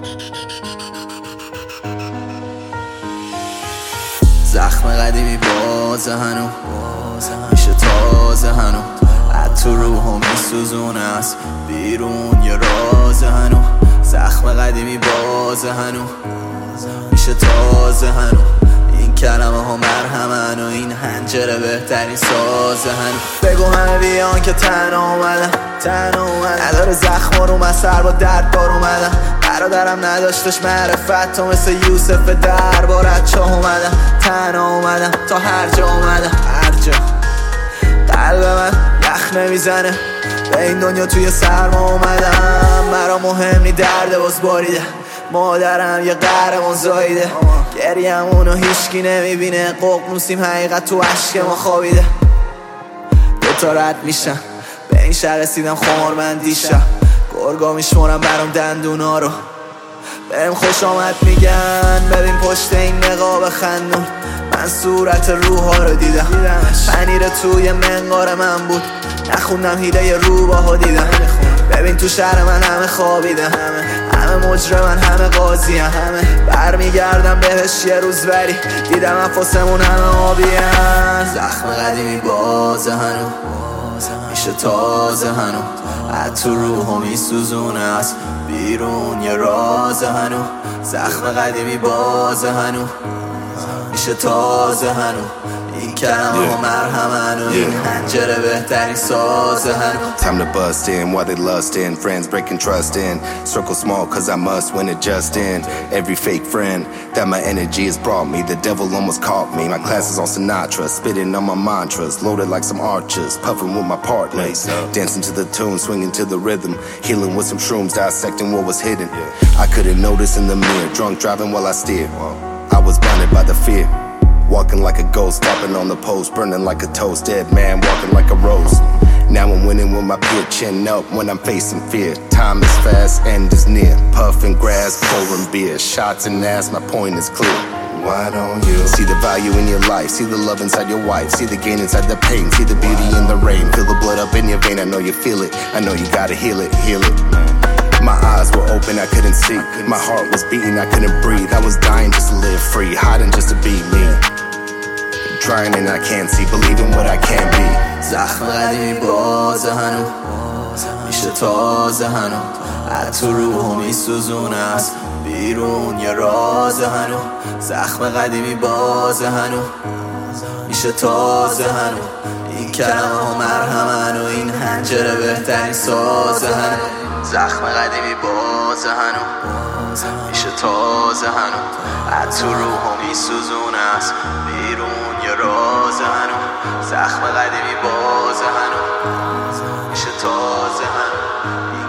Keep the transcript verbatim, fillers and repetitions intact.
زخم قدیمی بازه هنو میشه تازه هنو از تو روحو میسوزونه است بیرون یه راز هنو زخم قدیمی بازه هنو میشه تازه هنو این کلمه ها مرهمن و این حنجره بهترین سازه هنو بگو همه بیان که تنها اومدم تنها اومدم نداره زخم رو من سر با درد بار اومدم برادرم نداشتش معرفت تو مثل یوسف دربارت چه اومدم تنها اومدم تا هر جا اومدم هر جا قلب من یخ نمیزنه به این دنیا توی سرما اومدم مرا مهم نی درد باز باریده مادرم یه قهرمان زاییده گریه‌مونو هیچکی نمیبینه ققنوسیم حقیقت تو عشق ما خوابیده دوتا رد میشم به این شهر رسیدم خمارمندیشم گرگا میشمارم برام دندونا رو بهم خوش آمد میگن ببین پشت این نقاب خندون من صورت روحا رو دیدم پنیر توی منقار من بود نخوندم هیله روباها دیدم ببین تو شهر من همه خوابیدن همه همه مجرمن همه قاضی همه برمیگردم بهش یه روز بری دیدم انفاسمون همه آبیان زخم قدیمی بازه هنو میشه تازه هنو از تو روحو میسوزونه است بیرون یه راز هنو زخم قدیمی بازه هنو میشه تازه هنو این کلمه ها مرهمن و این حنجره بهترین سازه هنو Time to bust in while they lust in friends breaking trust in circle small cause I must when it just in every fake friend that my energy has brought me the devil almost caught me my classes on Sinatra spitting on my mantras loaded like some archers puffing with my partners dancing to the tune swinging to the rhythm healing with some shrooms dissecting what was hidden I couldn't notice in the mirror drunk driving while I steered I was blinded by the fear walking like a ghost stopping on the post burning like a toast dead man walking like a rose now I'm winning with my peer chin up when I'm facing fear time is fast end is near puffing grass pouring beer shots and ass my point is clear why don't you see the value in your life see the love inside your wife see the gain inside the pain see the beauty in the rain feel the blood up in your vein I know you feel it I know you gotta heal it heal it my eyes were open I couldn't see my heart was beating I couldn't breathe I was dying just to live free hiding just to be me trying and I can't see believing what I can't be زخم قدیمی بازه هنو میشه تازه هنو از تو روحو میسوزونه است بیرون یه راز هنو زخم قدیمی بازه هنو میشه تازه هنو این کلمه ها مرهمن و این حنجره بهترین سازه هنو زخم قدیمی بازه هنو میشه تازه هنو از تو روحو میسوزونه است بیرون یه راز هنو زخم قدیمی بازه هنو میشه تازه هنو